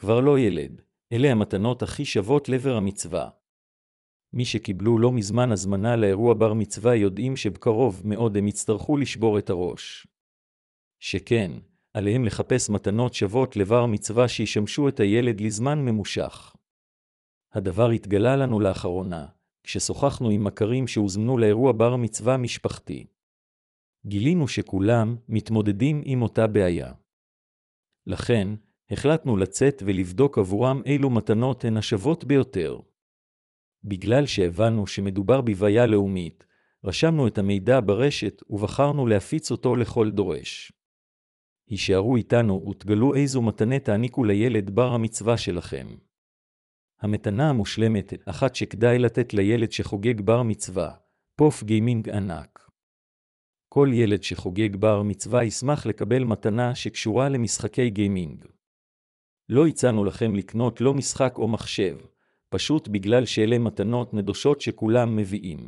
כבר לא ילד, אלה המתנות הכי שוות לבר המצווה. מי שקיבלו לא מזמן הזמנה לאירוע בר מצווה יודעים שבקרוב מאוד הם יצטרכו לשבור את הראש. שכן, עליהם לחפש מתנות שוות לבר מצווה שישמשו את הילד לזמן ממושך. הדבר התגלה לנו לאחרונה, כששוחחנו עם מכרים שהוזמנו לאירוע בר מצווה משפחתי. גילינו שכולם מתמודדים עם אותה בעיה. לכן, החלטנו לצאת ולבדוק עבורם אילו מתנות הן השוות ביותר. בגלל שהבנו שמדובר בבעיה לאומית, רשמנו את המידע ברשת ובחרנו להפיץ אותו לכל דורש. הישארו איתנו ותגלו איזו מתנה תעניקו לילד בר המצווה שלכם. המתנה המושלמת, אחת שכדאי לתת לילד שחוגג בר מצווה, פוף גיימינג ענק. כל ילד שחוגג בר מצווה ישמח לקבל מתנה שקשורה למשחקי גיימינג. לא הצענו לכם לקנות לא משחק או מחשב, פשוט בגלל שאלה מתנות נדושות שכולם מביאים.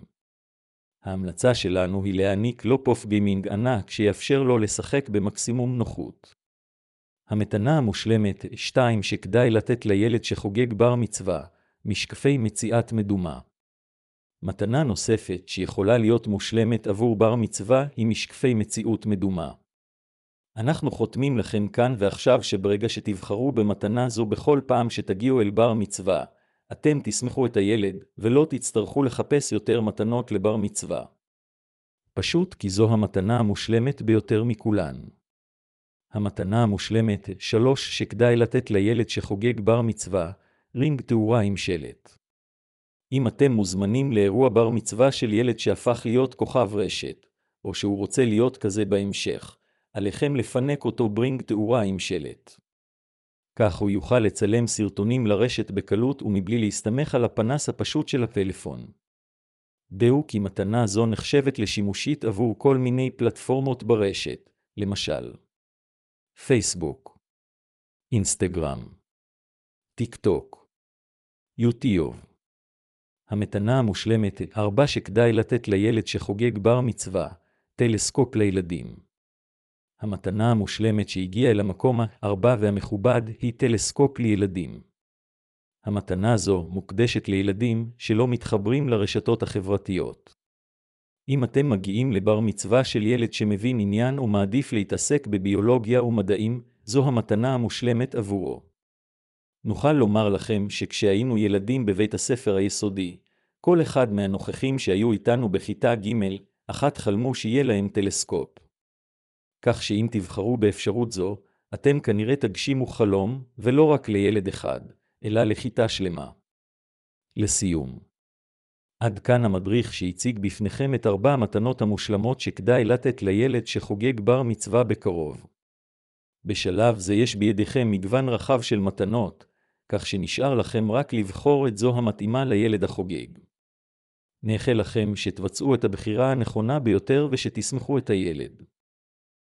ההמלצה שלנו היא להעניק לא פוף גיימינג ענק שיאפשר לו לשחק במקסימום נוחות. המתנה המושלמת 2 שכדאי לתת לילד שחוגג בר מצווה, משקפי מציאת מדומה. מתנה נוספת שיכולה להיות מושלמת עבור בר מצווה היא משקפי מציאות מדומה. אנחנו חותמים לכם כאן ועכשיו שברגע שתבחרו במתנה זו בכל פעם שתגיעו אל בר מצווה, אתם תשמחו את הילד ולא תצטרכו לחפש יותר מתנות לבר מצווה. פשוט כי זו המתנה המושלמת ביותר מכולן. המתנה המושלמת 3 שכדאי לתת לילד שחוגג בר מצווה, רינג תאורה עם שלט. אם אתם מוזמנים לאירוע בר מצווה של ילד שהפך להיות כוכב רשת, או שהוא רוצה להיות כזה בהמשך, עליכם לפנק אותו ברינג תאורה עם שלט. כך הוא יוכל לצלם סרטונים לרשת בקלות ומבלי להסתמך על הפנס הפשוט של הפלאפון. דעו כי מתנה זו נחשבת לשימושית עבור כל מיני פלטפורמות ברשת, למשל פייסבוק, אינסטגרם, טיק טוק, יוטיוב. המתנה המושלמת 4 שכדאי לתת לילד שחוגג בר מצווה, טלסקופ לילדים. המתנה המושלמת שהגיעה אל המקום 4 והמכובד היא טלסקופ לילדים. המתנה זו מוקדשת לילדים שלא מתחברים לרשתות החברתיות. אם אתם מגיעים לבר מצווה של ילד שמבין עניין ומעדיף להתעסק בביולוגיה ומדעים, זו המתנה המושלמת עבורו. נוכל לומר לכם שכשהיינו ילדים בבית הספר היסודי, כל אחד מהנוכחים שהיו איתנו בכיתה ג' אחת חלמו שיהיה להם טלסקופ. כך שאם תבחרו באפשרות זו, אתם כנראה תגשימו חלום, ולא רק לילד אחד, אלא לכיתה שלמה. לסיום. עד כאן המדריך שהציג בפניכם את 4 המתנות המושלמות שכדאי לתת לילד שחוגג בר מצווה בקרוב. בשלב זה יש בידיכם מגוון רחב של מתנות, כך שנשאר לכם רק לבחור את זו המתאימה לילד החוגג. נאחל לכם שתבצעו את הבחירה הנכונה ביותר ושתשמחו את הילד.